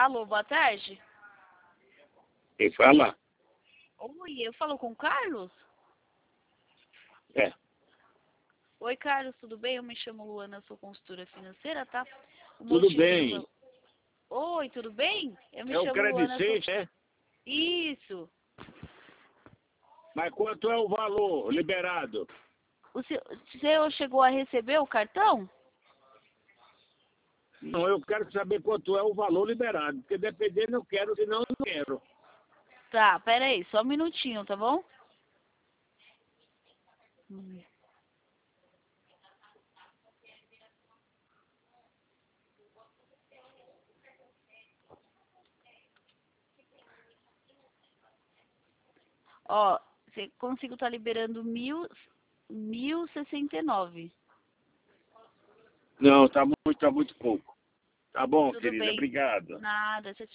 Alô, boa tarde. Quem fala? Oi, eu falo com o Carlos? É. Oi, Carlos, tudo bem? Eu me chamo Luana, sou consultora financeira, tá? Tudo bem. Oi, tudo bem? Eu me É o chamo Luana, Credicente, é? Isso. Mas quanto é o valor liberado? O senhor chegou a receber o cartão? Não, eu quero saber quanto é o valor liberado, porque dependendo eu quero, senão eu não quero. Tá, pera aí, só um minutinho, tá bom? Ó, você consigo estar liberando 1.069. Não, tá muito pouco. Tá bom, Tudo querida, bem. obrigado. Nada, tchau, tchau.